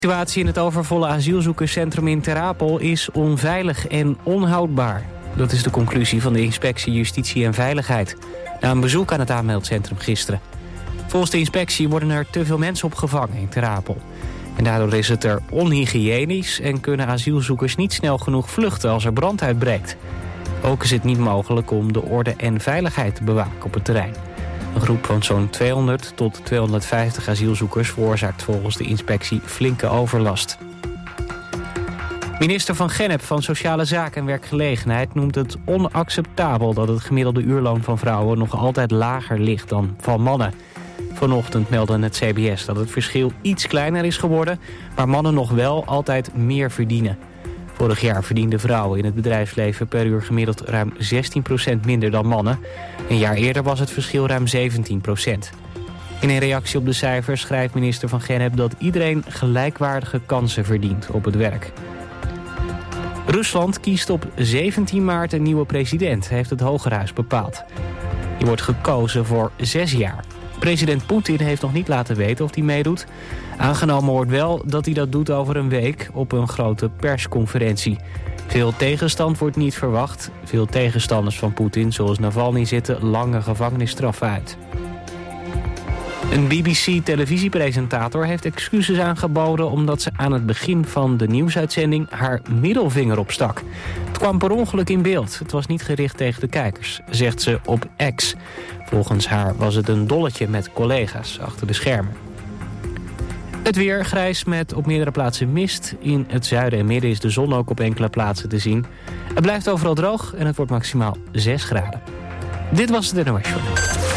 De situatie in het overvolle asielzoekerscentrum in Ter Apel is onveilig en onhoudbaar. Dat is de conclusie van de Inspectie Justitie en Veiligheid na een bezoek aan het aanmeldcentrum gisteren. Volgens de inspectie worden er te veel mensen opgevangen in Ter Apel. En daardoor is het er onhygiënisch en kunnen asielzoekers niet snel genoeg vluchten als er brand uitbreekt. Ook is het niet mogelijk om de orde en veiligheid te bewaken op het terrein. Een groep van zo'n 200 tot 250 asielzoekers veroorzaakt volgens de inspectie flinke overlast. Minister Van Gennep van Sociale Zaken en Werkgelegenheid noemt het onacceptabel dat het gemiddelde uurloon van vrouwen nog altijd lager ligt dan van mannen. Vanochtend meldde het CBS dat het verschil iets kleiner is geworden, maar mannen nog wel altijd meer verdienen. Vorig jaar verdienden vrouwen in het bedrijfsleven per uur gemiddeld ruim 16% minder dan mannen. Een jaar eerder was het verschil ruim 17%. In een reactie op de cijfers schrijft minister Van Gennep dat iedereen gelijkwaardige kansen verdient op het werk. Rusland kiest op 17 maart een nieuwe president, heeft het Hogerhuis bepaald. Die wordt gekozen voor 6 jaar. President Poetin heeft nog niet laten weten of hij meedoet. Aangenomen wordt wel dat hij dat doet over een week op een grote persconferentie. Veel tegenstand wordt niet verwacht. Veel tegenstanders van Poetin, zoals Navalny, zitten lange gevangenisstraffen uit. Een BBC-televisiepresentator heeft excuses aangeboden omdat ze aan het begin van de nieuwsuitzending haar middelvinger opstak. Het kwam per ongeluk in beeld. Het was niet gericht tegen de kijkers, zegt ze op X. Volgens haar was het een dolletje met collega's achter de schermen. Het weer grijs met op meerdere plaatsen mist. In het zuiden en midden is de zon ook op enkele plaatsen te zien. Het blijft overal droog en het wordt maximaal 6 graden. Dit was het NOS Journaal.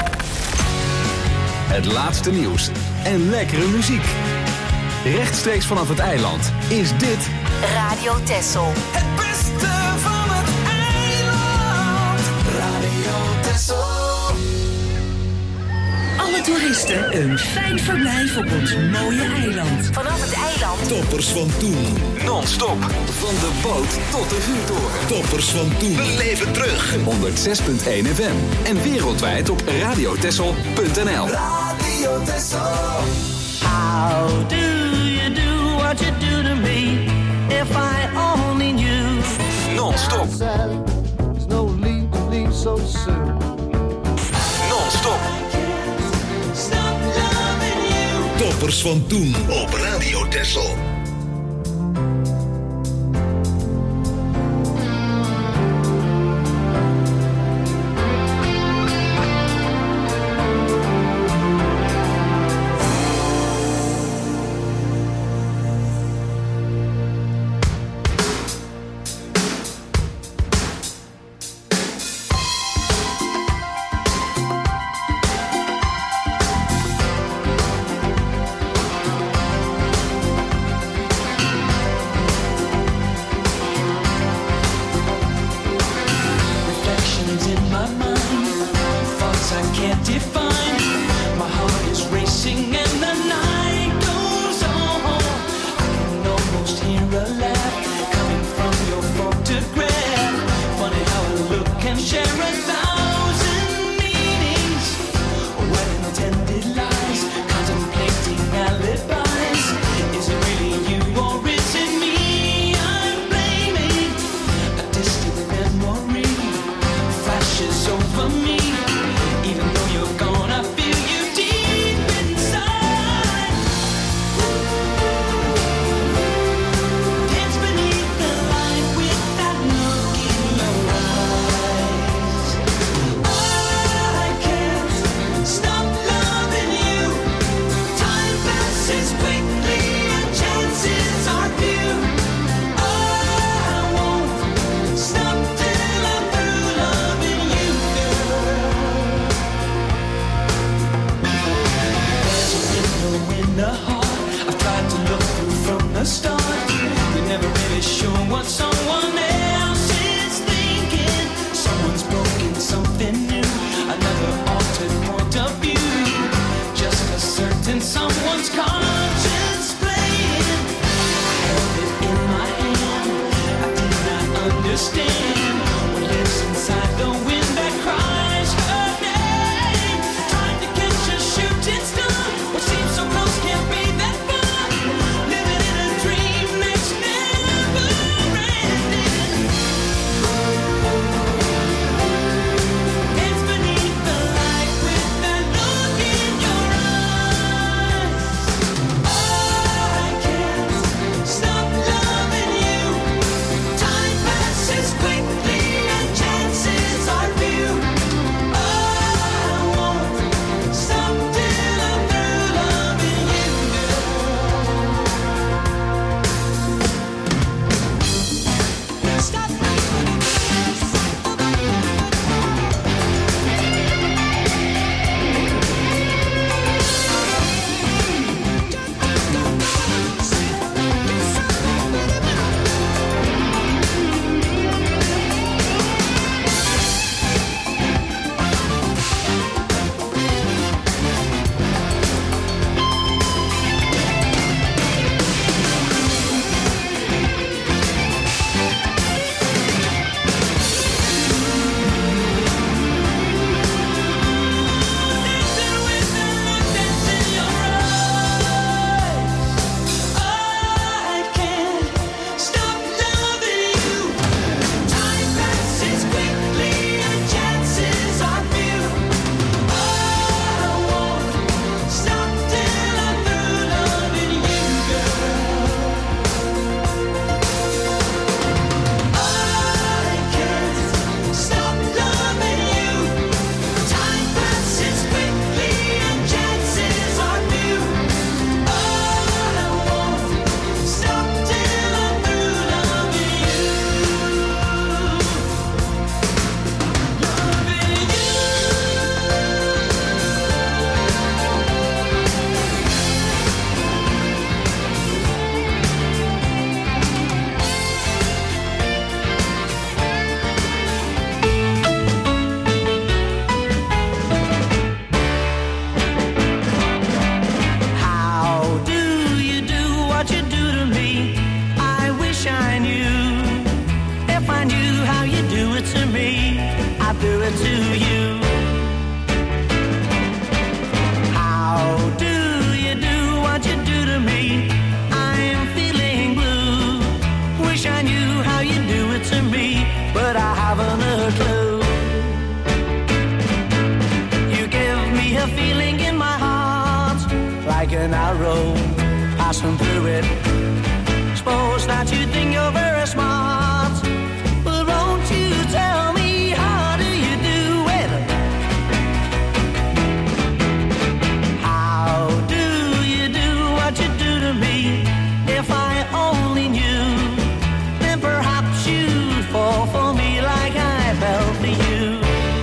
Het laatste nieuws en lekkere muziek. Rechtstreeks vanaf het eiland is dit Radio Texel. Het beste van het eiland. Radio Texel. Alle toeristen een fijn verblijf op ons mooie eiland. Vanaf het eiland. Toppers van toen. non-stop. Van de boot tot de vuurtoren. Toppers van toen. We leven terug. 106.1 FM. En wereldwijd op radiotessel.nl. Radio Texel. How do you do what you do to me? If I only knew. Non-stop. There's no need to leave so soon. Non-stop. Stop loving you. Toppers van toen op Radio Texel. Living in an arrow passing through it. Suppose that you think you're very smart, but won't you tell me how do you do it? How do you do what you do to me? If I only knew, then perhaps you'd fall for me like I fell for you.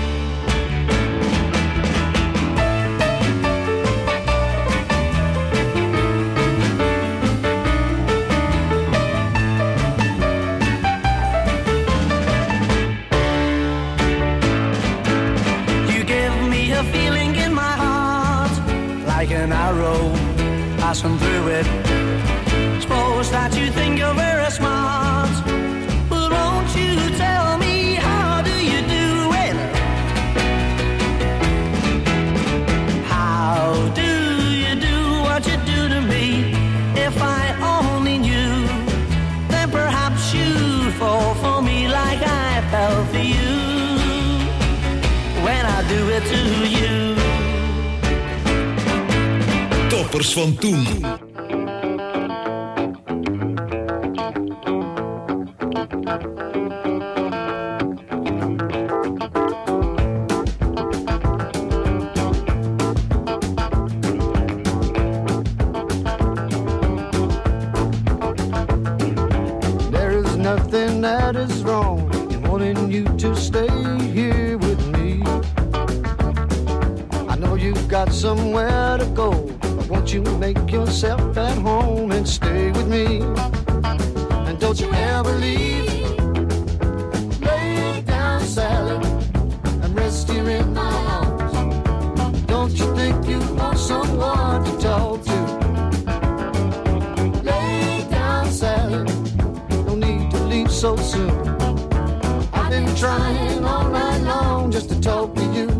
Like an arrow passing through it. Suppose that you think you're very smart, but won't you tell me how do you do it? How do you do what you do to me? If I only knew, then perhaps you'd fall for me like I fell for you when I do it to you. Toppers van toen. There is nothing that is wrong in wanting you to stay here with me. I know you've got somewhere to go. Won't you make yourself at home and stay with me? And don't you ever leave. Lay down, Sally, and rest here in my arms. Don't you think you want someone to talk to? Lay down, Sally, no need to leave so soon. I've been trying all night long just to talk to you.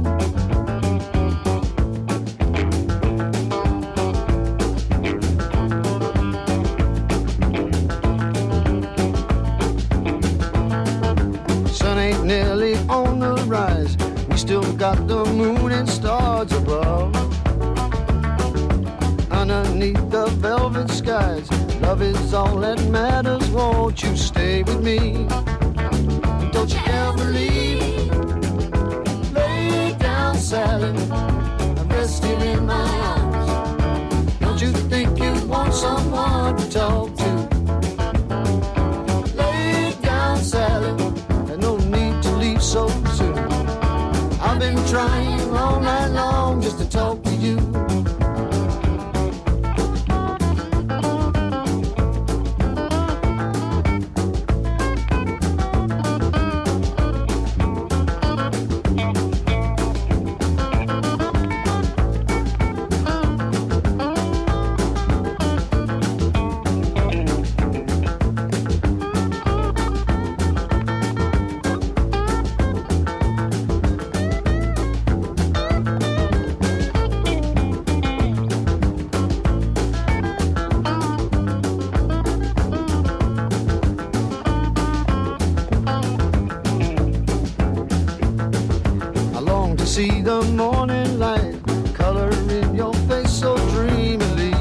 Nearly on the rise, we still got the moon and stars above. Underneath the velvet skies, love is all that matters. Won't you stay with me? Don't you ever leave. Lay down, Sally, and rest here in my arms. Don't you think you want someone to talk to? Lay down, Sally, so soon. I've been trying all night long just to talk to you. See the morning light color in your face so dreamily.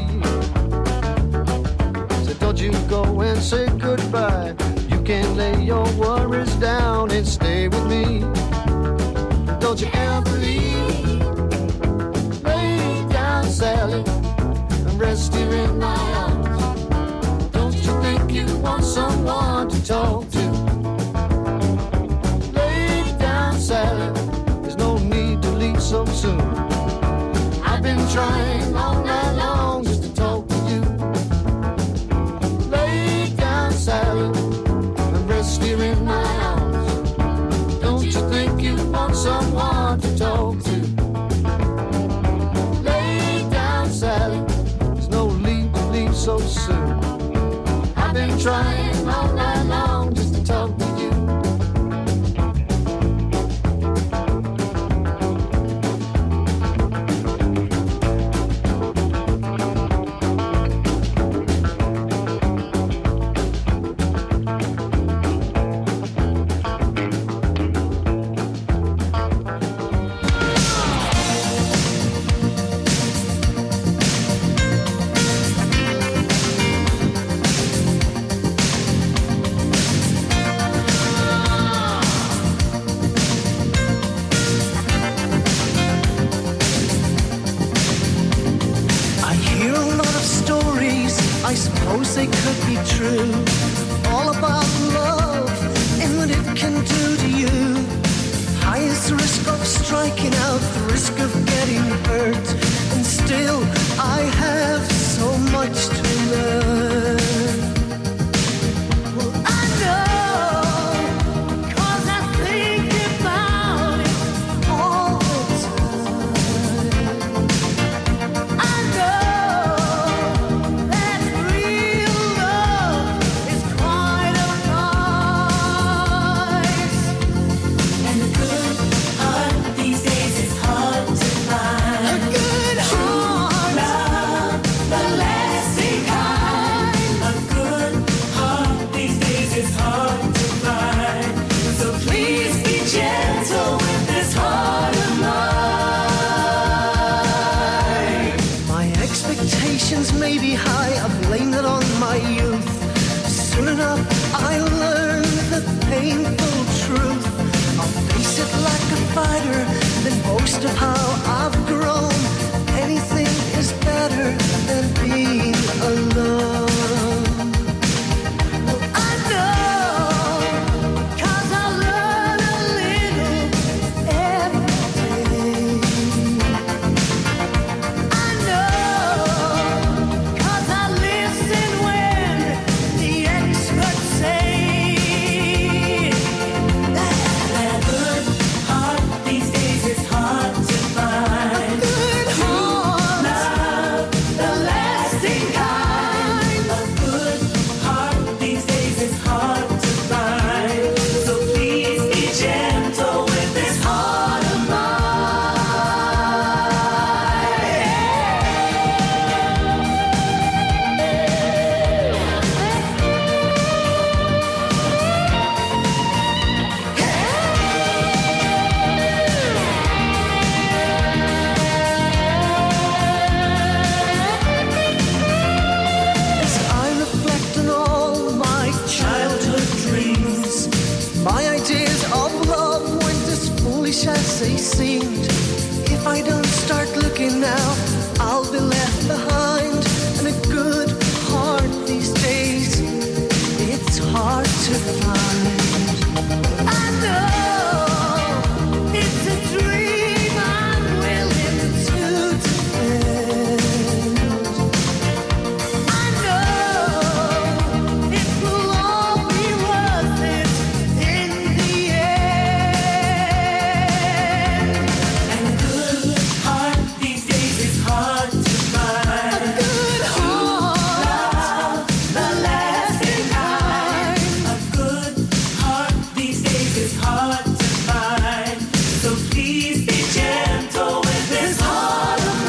So don't you go and say goodbye. You can lay your worries down and stay with me. Don't you ever leave. Lay down, Sally, and rest here in my arms. Don't you think you want someone to talk to? Lay down, Sally, so soon. I've been trying all night long just to talk to you. Lay down, Sally, and rest here in my arms. Don't you think you want someone to talk to? Lay down, Sally, there's no need to leave so soon. I've been trying all night long just to talk to you. true. All about love and what it can do to you. Highest risk of striking out, the risk of getting hurt. And still I have so much to learn. Well, I know, 'cause I think about it all the time. I know that real love is quite a price. And a good heart these days is hard to find. A good heart, Love, the lasting kind. A good heart these days is hard to find. So please be gentle with this heart of mine. my expectations may be high. I blame it on my youth. Soon enough, I learn the painful truth. I'll face it like a fighter, then boast of how I've grown. Anything is better than being alone. Well, I know, 'cause I learn a little every day. I know, 'cause I listen when the experts say that A good heart these days is hard to find. good heart, Love, the lasting kind. A good heart these days is hard to find. So please be gentle with this heart of as I reflect on all my childhood dreams, my ideas of love weren't as foolish as they seemed. If I don't start looking now, I'll be left behind. And a good heart these days, it's hard to find. I know it's a dream I'm willing to defend. I know it will all be worth it in the end. And a good heart these days is hard to find. Good heart, The lasting kind. A good heart these days is hard to find. So please be gentle with this heart of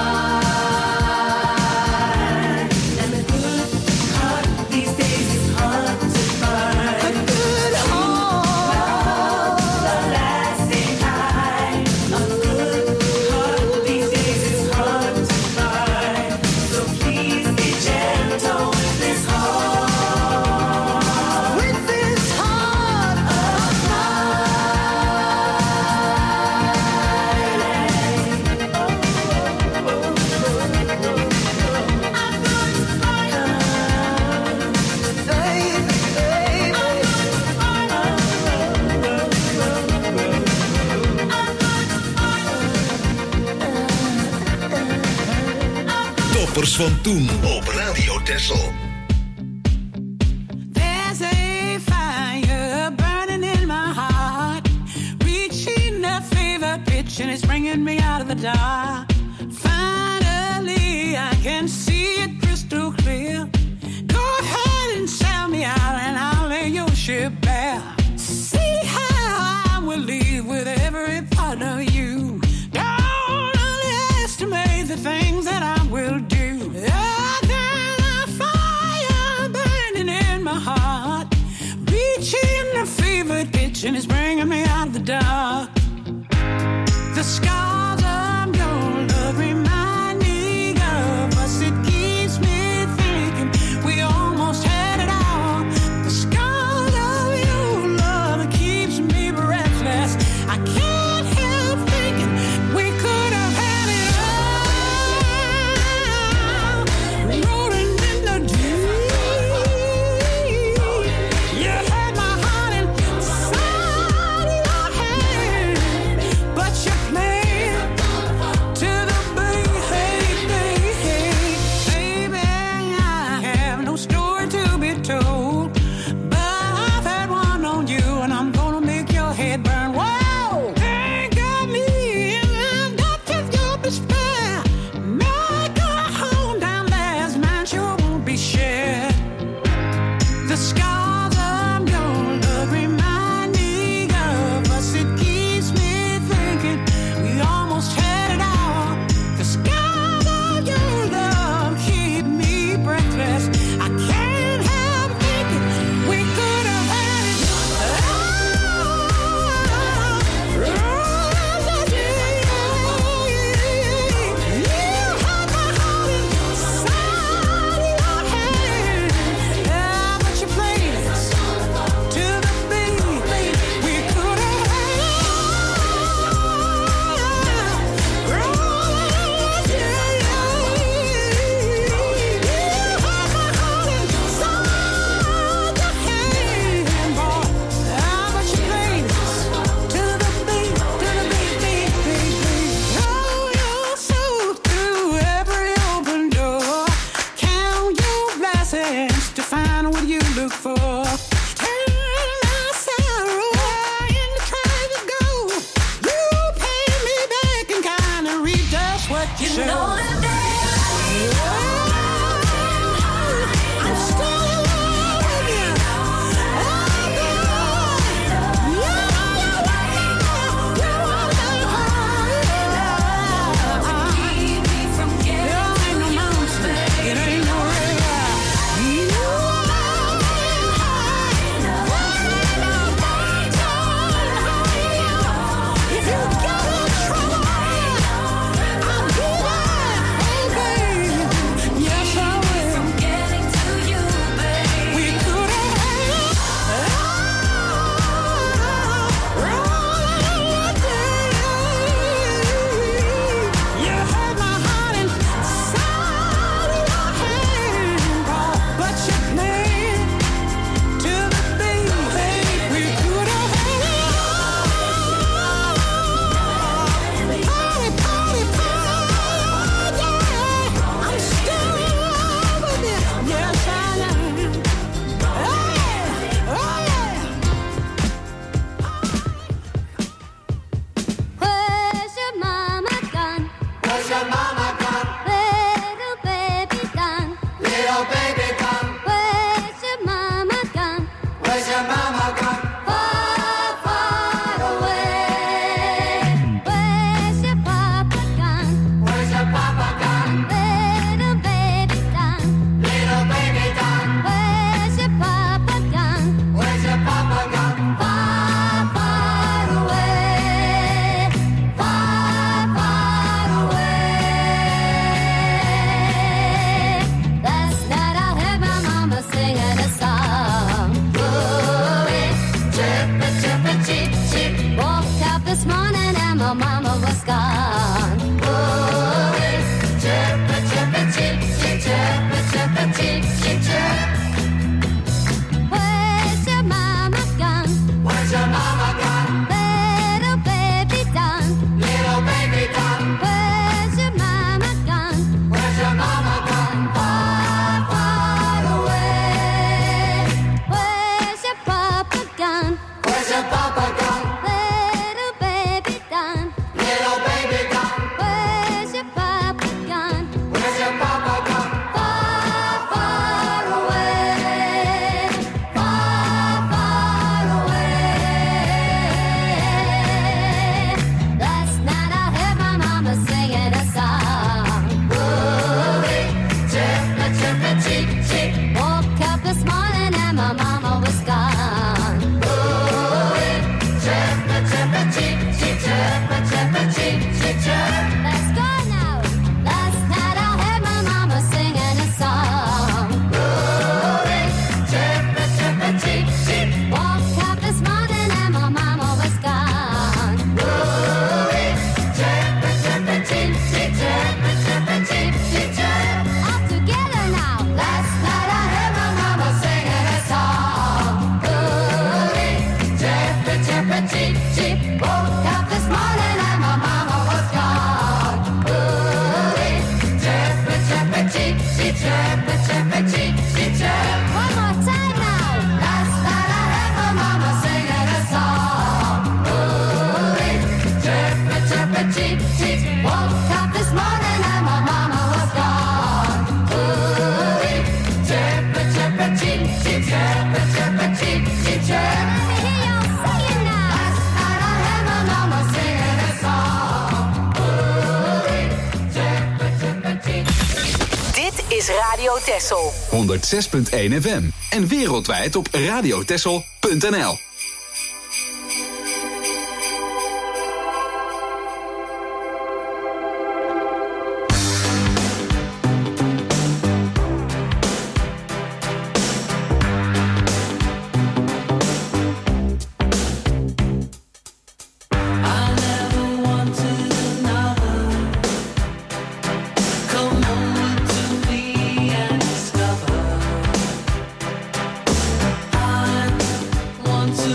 mine. And a good heart these days is hard to find. good heart, The lasting kind. A good heart these days is hard to find. So please be gentle with this heart. with this heart of Toppers van toen op Radio Texel. There's a fire burning in my heart, reaching a fever pitch and it's bringing me out of the dark. Finally, I can see it crystal clear. Go ahead and sell me out and I'll lay your ship bare. See how I will leave with every part of you. Don't underestimate the things that I will do. There's a fire burning in my heart, reaching a fever pitch and it's bringing me out of the dark. The scars of your love remind me of us. It keeps me thinking we almost had it all. The scars of your love keeps me breathless. I can't help thinking we could have had it all. Rolling in the deep. story to be told, but I've had one on you, and I'm gonna make your head burn. Whoa, ain't got me, and I've got just your despair. Make a home down there's mine sure won't be shared. The scars of your love remind me of us. It keeps me thinking we almost had it all. The scars of your love keep me breathless. I can't help thinking we could have had it all. You had my heart inside your hand. Yeah, but you played it to the beat. We could have had it to find what you look for. Turn my sorrow into tries of gold. You pay me back and kind of reap just what you sow. I'm still in love with you. It ain't no Radio Texel. 106.1 FM. En wereldwijd op radiotexel.nl. Want to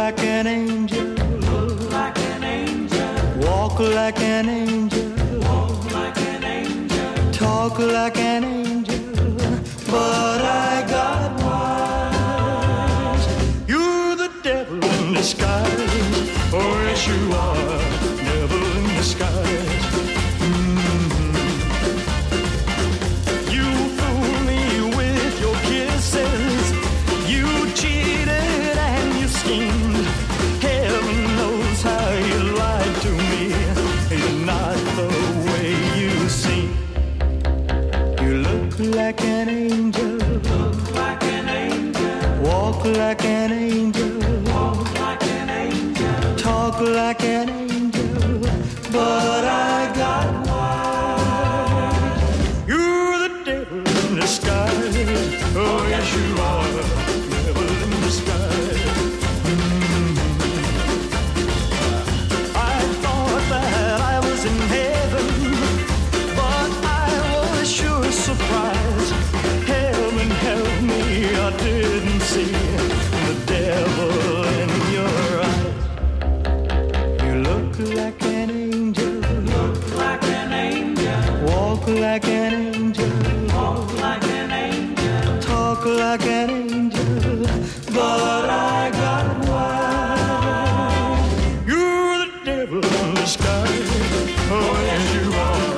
like an angel. Look like an angel. Walk like an angel. Walk like an angel. Talk like an angel. But I got wise. You're the devil in disguise. Oh, yes, you are. Devil in disguise. You fool me with your kisses. You cheated and you schemed. Heaven knows how you lied to me. You're not the way you seem. You look like an angel. Look like an angel. Walk like an angel. Walk like an angel. Talk like an angel. But I got wise. You're the devil in disguise. Oh, yes, you are. Devil in disguise. I thought that I was in heaven, but I was sure surprised. Heaven help me, I didn't see the devil in your eyes. You look like an angel. Look like an angel. Walk like an angel. Walk like an angel. Talk like an angel. But I got wise. You're the devil in disguise. Oh, yes, you are.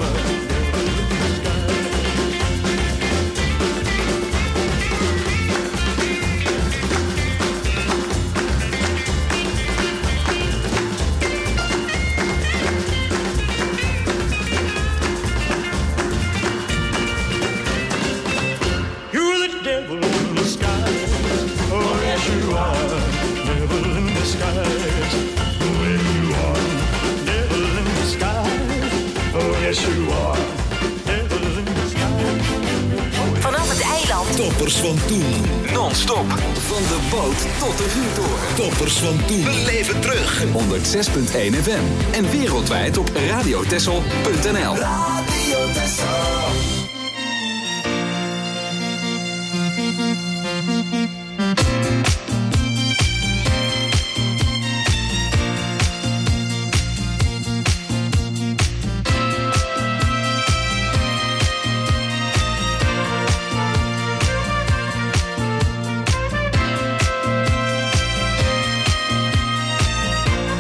You're the devil in disguise. Oh, yes, you are. Devil in disguise. Oh, yes, you are. Devil in disguise. Oh, yes, you are. Devil in disguise. Vanaf het eiland. Toppers van toen. Non-stop. Van de boot tot de vuurtoren. Toppers van toen. We leven terug. 106.1 FM. En wereldwijd op radiotessel.nl. Radio Tessel.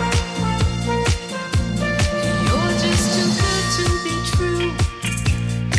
You're just too good to be true.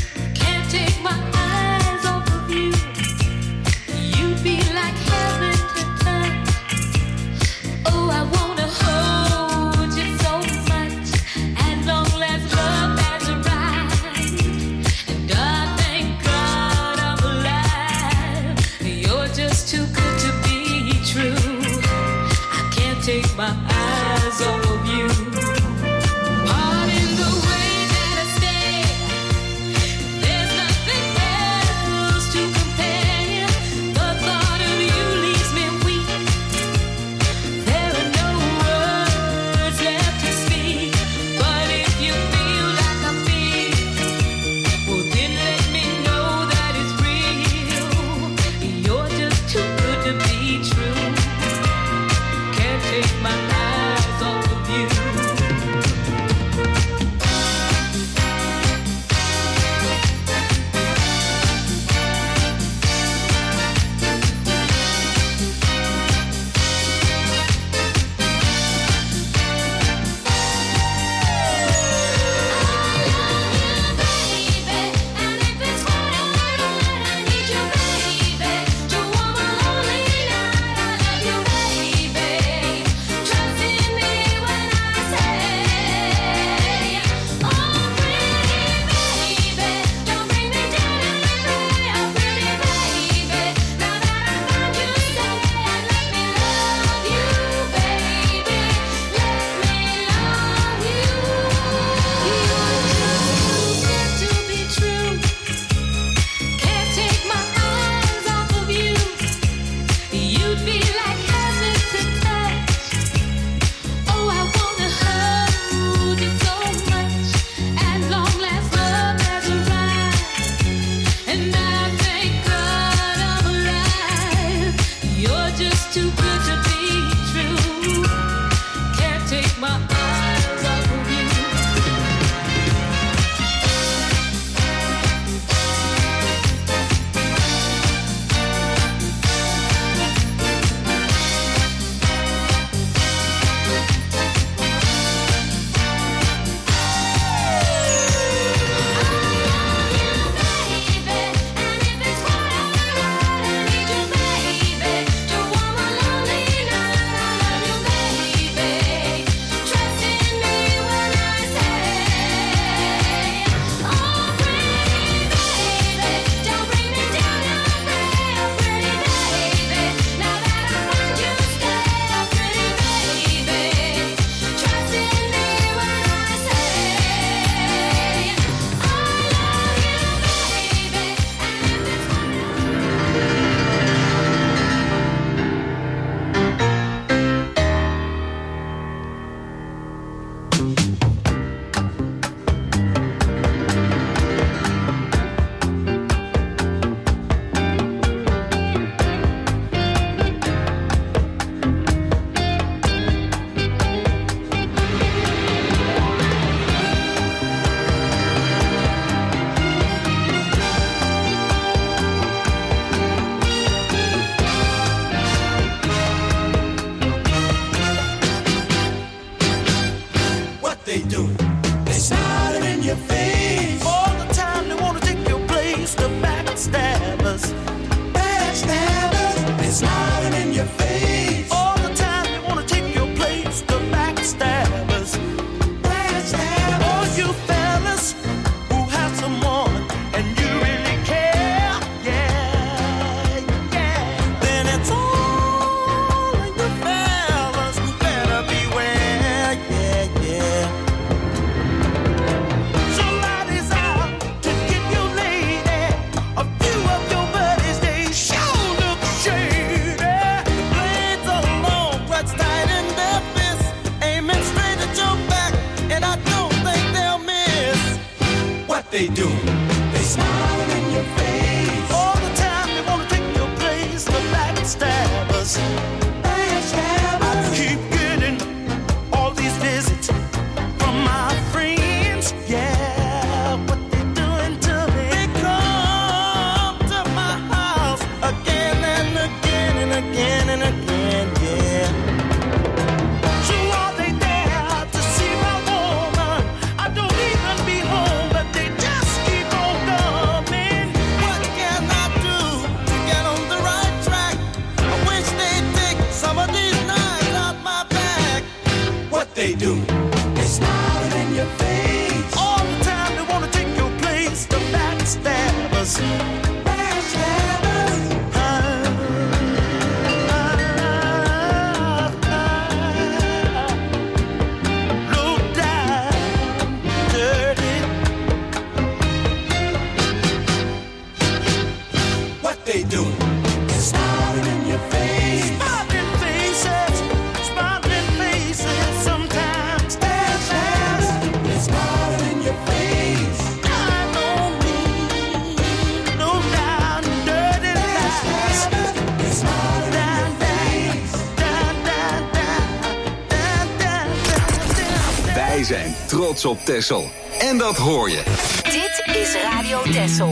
Wij zijn trots op Texel. En dat hoor je. Dit is Radio Texel.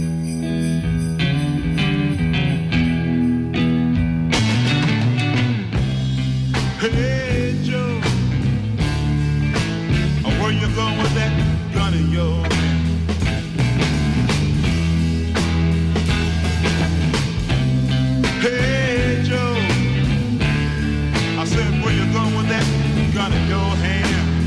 Hey Joe, where you going with that gun in your hand? Hey Joe, I said where you going with that gun in your hand?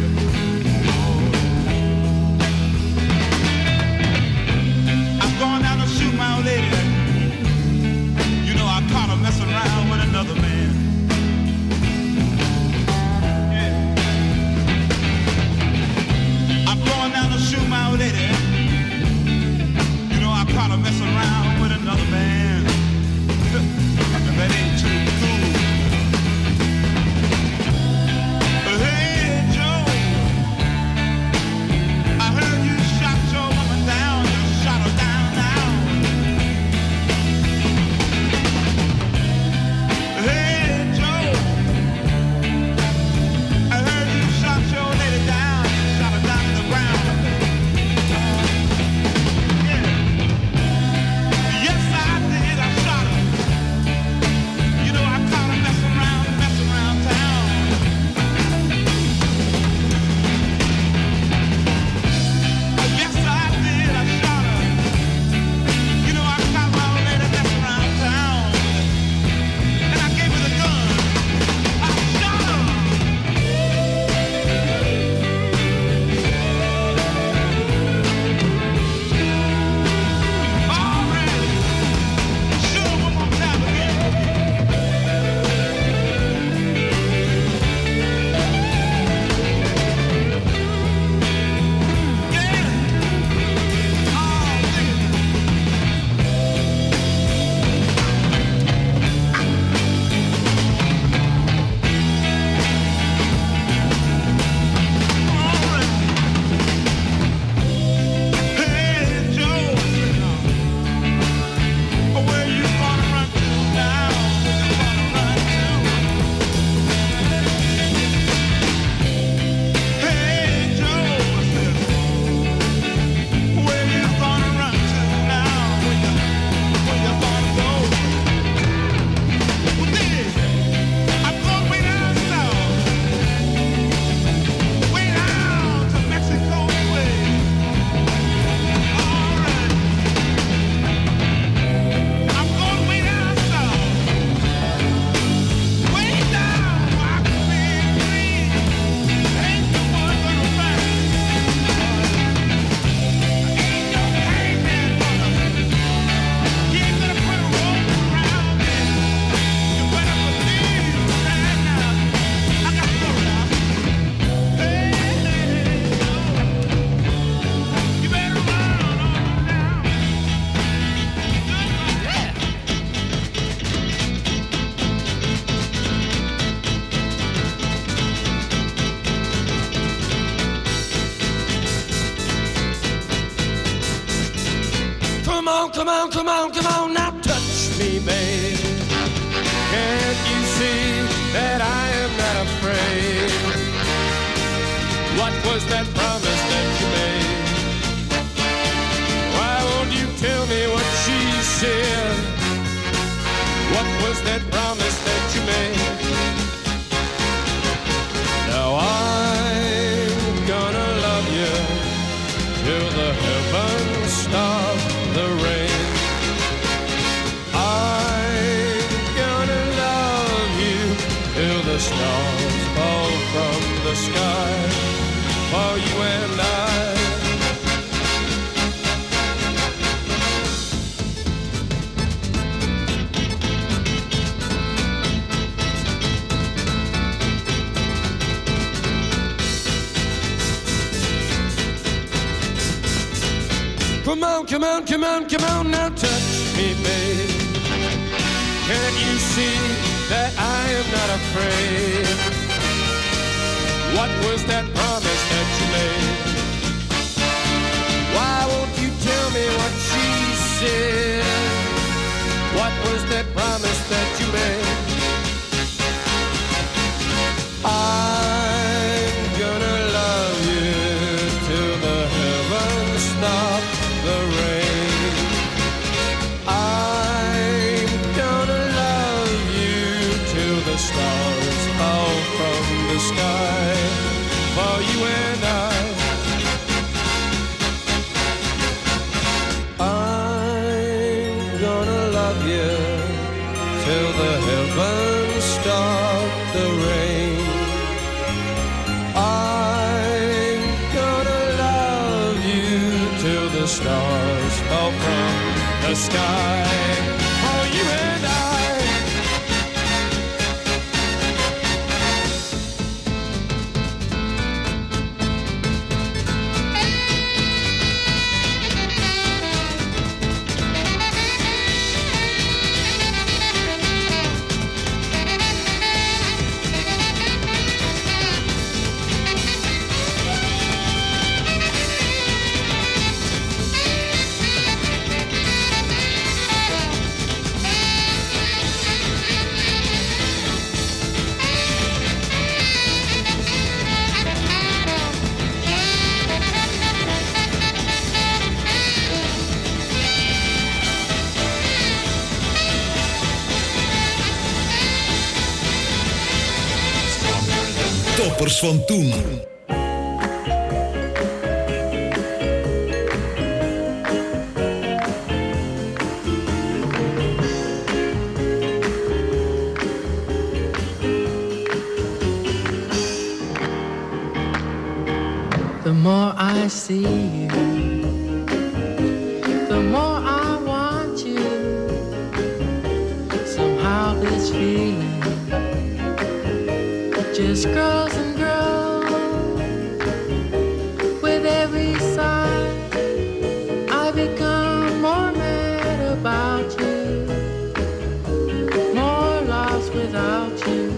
I'm going down to shoot my old lady. You know I caught her messing around with another man. Down to shoot my come on, come on, come on, now touch me, babe. Can't you see that I am not afraid? What was that promise that you made? Why won't you tell me what she said? What was that promise that you made? Now I'm gonna love you till the heavens stop the rain. I'm gonna love you till the stars fall from the sky for you and I. Come on, come on, come on, come on, now touch me, babe. Can't you see that I am not afraid? What was that promise that you made? Why won't you tell me what she said? What was that promise that you made? I'm gonna love you till the heavens stop the rain. I'm gonna love you till the stars fall from the sky for you and I. I'm gonna love you till the heavens stop the rain. I'm gonna love you till the stars fall from the sky for you and I. Toppers van toen. The more I see you, the more I want you. Somehow this feeling just grows and grows. With every sigh, I become more mad about you, more lost without you,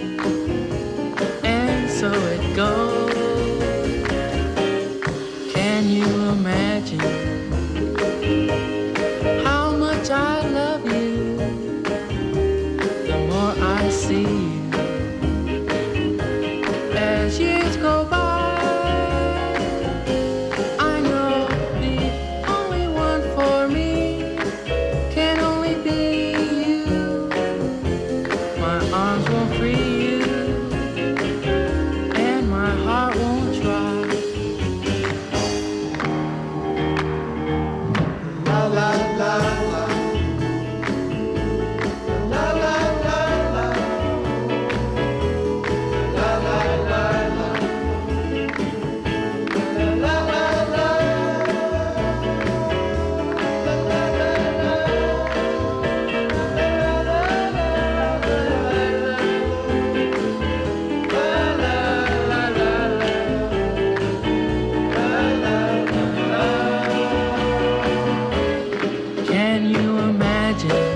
and so it goes. Can you imagine how much I love you? The more I see you, as years go by, I know the only one for me can only be you. My arms won't free you, and my heart won't try. La la la la, la la la la, la la la la, la la la, can you imagine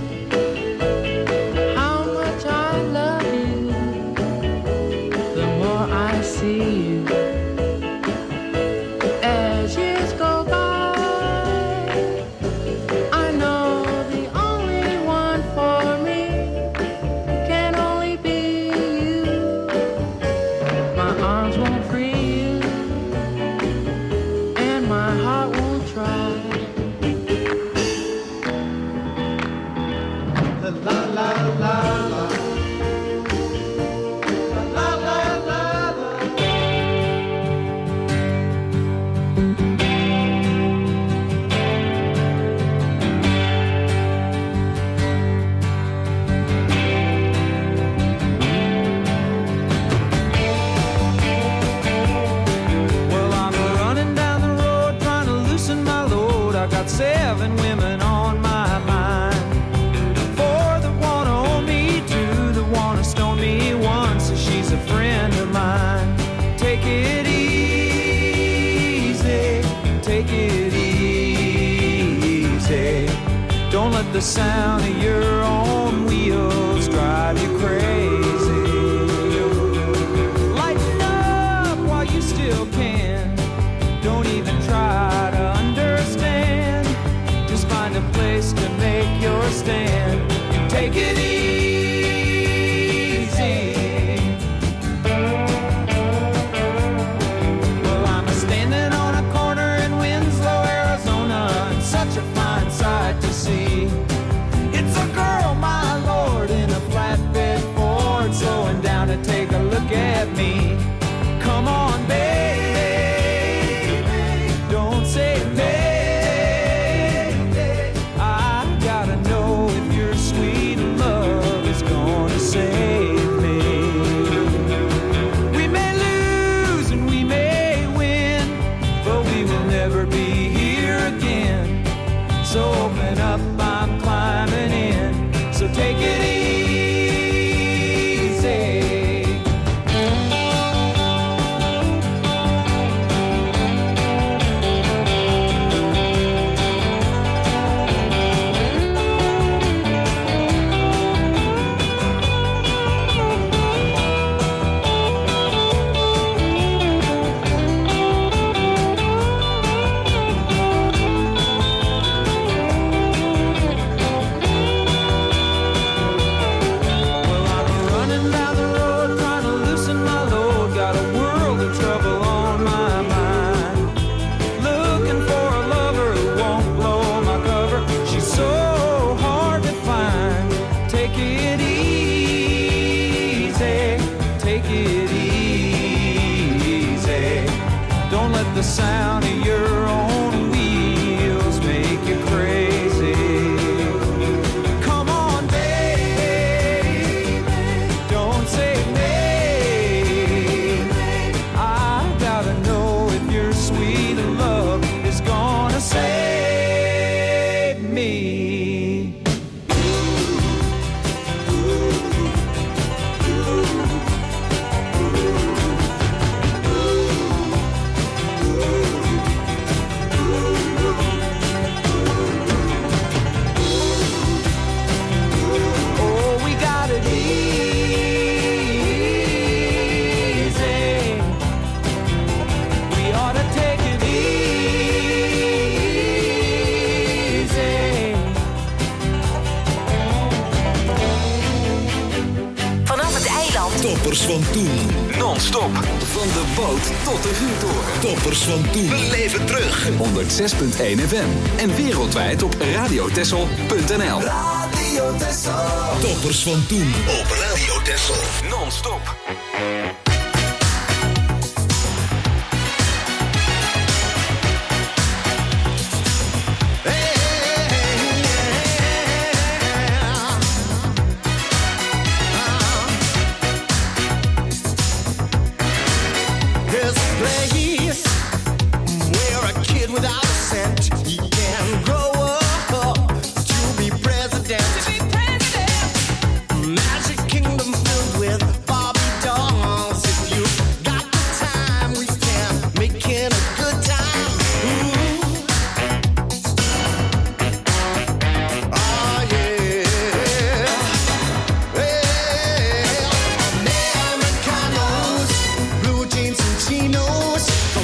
how much I love you? The more I see you, as years go by, let the sound of your own wheels drive you crazy. Lighten up while you still can. Don't even try to understand. Just find a place to make your stand. Take it easy. Well, I'm standing on a corner in Winslow, Arizona, and such a fine sight to see. It's a girl, my lord, in a flatbed Ford, slowing down to take a look at me. Come on, baby, don't say baby. I gotta know if your sweet love is gonna save me. We may lose and we may win, but we will never be here again. So open up, I'm climbing in. So take it easy. Well, I'm running down the road trying to loosen my load. Got a world of trouble on my mind. Looking for a lover who won't blow my cover. She's so hard to find. Take it easy. Take it easy. Don't let the sound of your own wheels make you crazy. Come on, baby, don't say maybe. I gotta know if your sweet love is gonna save me. Oh, we got it easy. We ought to take it easy. Vanaf het eiland. Toppers van toen. Non-stop. Van de boot tot de vuurtoren. Toppers van toen. We leven terug. 106.1 FM. En wereldwijd op radiotessel.nl. Radio Tessel. Toppers van toen. Op Radio Tessel. Non-stop. There's a place where a kid without a cent he can grow up to be president. Magic kingdom filled with Barbie dolls. If you got the time, we can make it a good time. Ooh. Oh yeah. Well, Americanos, blue jeans and chinos.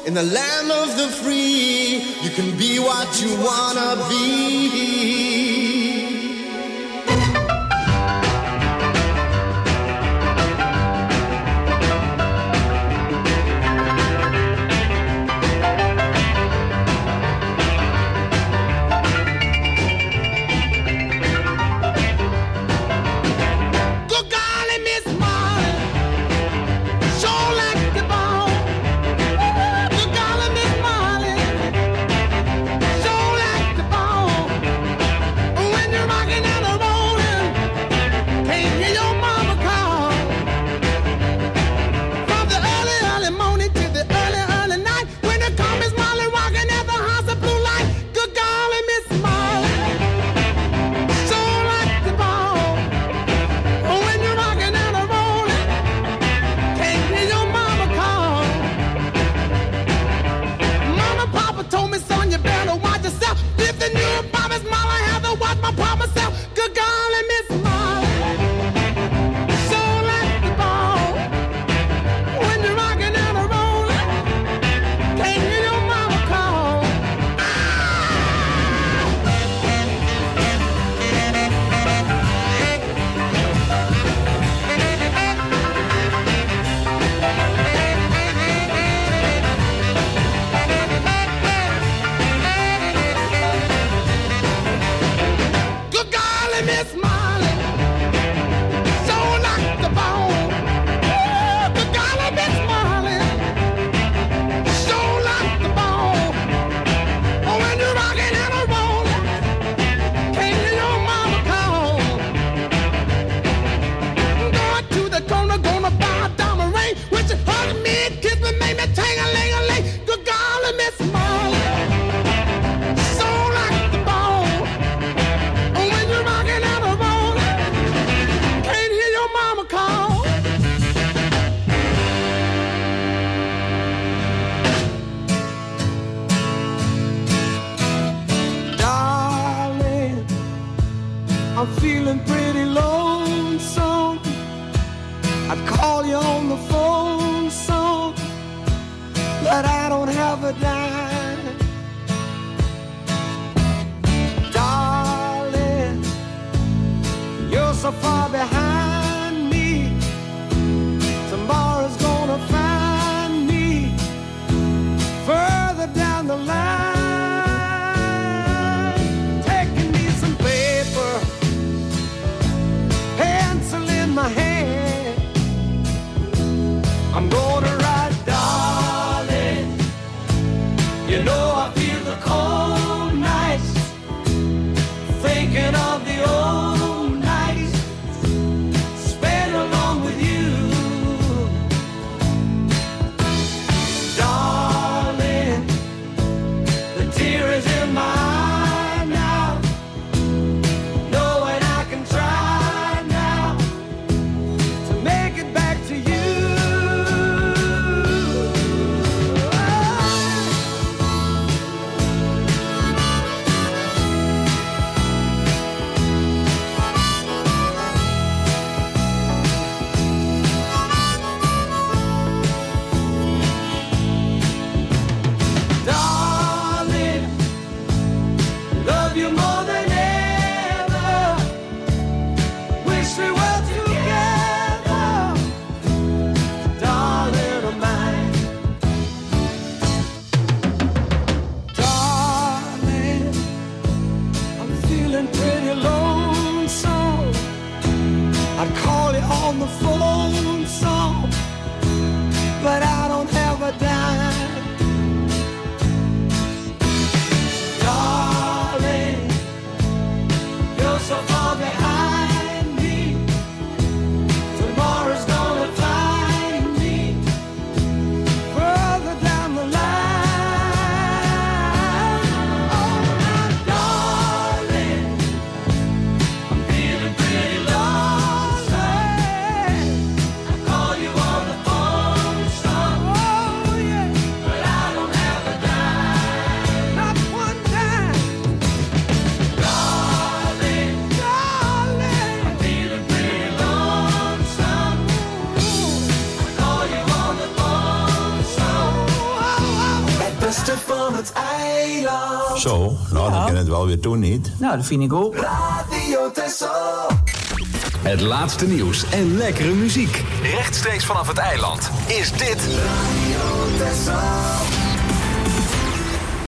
in the land of the free. You can be what you wanna be. eiland. Zo, nou dan kan het wel weer toen niet. Nou, dat vind ik ook. Radio Texel. Het laatste nieuws en lekkere muziek. Rechtstreeks vanaf het eiland is dit Radio Texel.